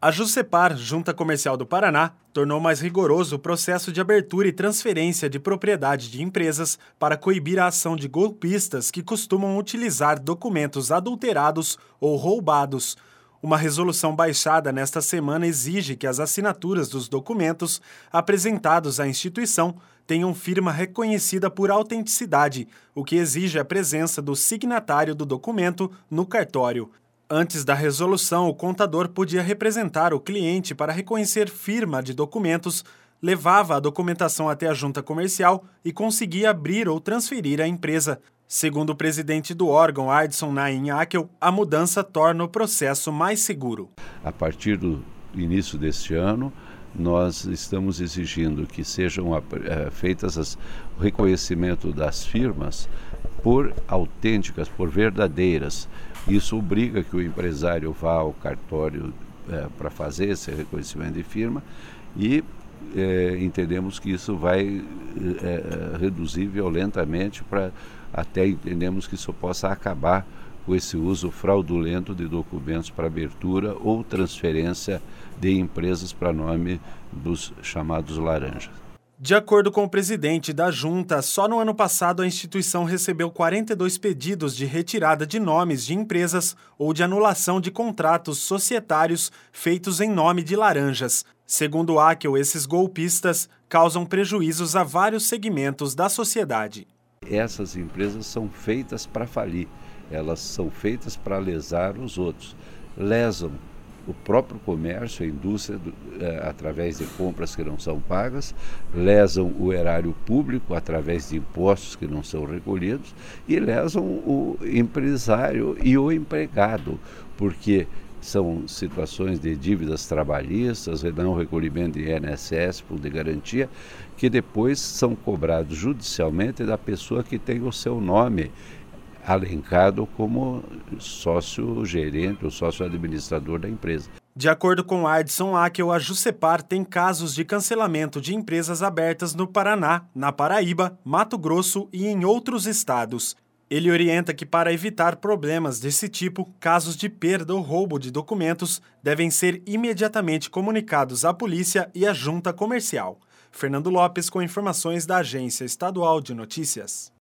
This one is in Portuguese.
A Juscepar, Junta Comercial do Paraná, tornou mais rigoroso o processo de abertura e transferência de propriedade de empresas para coibir a ação de golpistas que costumam utilizar documentos adulterados ou roubados. Uma resolução baixada nesta semana exige que as assinaturas dos documentos apresentados à instituição tenham firma reconhecida por autenticidade, o que exige a presença do signatário do documento no cartório. Antes da resolução, o contador podia representar o cliente para reconhecer firma de documentos, levava a documentação até a junta comercial e conseguia abrir ou transferir a empresa. Segundo o presidente do órgão, Ardson Naim Akel, a mudança torna o processo mais seguro. A partir do início deste ano, nós estamos exigindo que sejam feitas o reconhecimento das firmas por autênticas, por verdadeiras. Isso obriga que o empresário vá ao cartório para fazer esse reconhecimento de firma e entendemos que isso vai reduzir violentamente até entendemos que isso possa acabar com esse uso fraudulento de documentos para abertura ou transferência de empresas para nome dos chamados laranjas. De acordo com o presidente da junta, só no ano passado a instituição recebeu 42 pedidos de retirada de nomes de empresas ou de anulação de contratos societários feitos em nome de laranjas. Segundo Akel, esses golpistas causam prejuízos a vários segmentos da sociedade. Essas empresas são feitas para falir, elas são feitas para lesar os outros, lesam o próprio comércio, a indústria, através de compras que não são pagas, lesam o erário público através de impostos que não são recolhidos e lesam o empresário e o empregado, porque são situações de dívidas trabalhistas, não recolhimento de INSS, fundo de garantia, que depois são cobrados judicialmente da pessoa que tem o seu nome alencado como sócio-gerente ou sócio-administrador da empresa. De acordo com Ardson Akel, a Juscepar tem casos de cancelamento de empresas abertas no Paraná, na Paraíba, Mato Grosso e em outros estados. Ele orienta que, para evitar problemas desse tipo, casos de perda ou roubo de documentos devem ser imediatamente comunicados à polícia e à junta comercial. Fernando Lopes com informações da Agência Estadual de Notícias.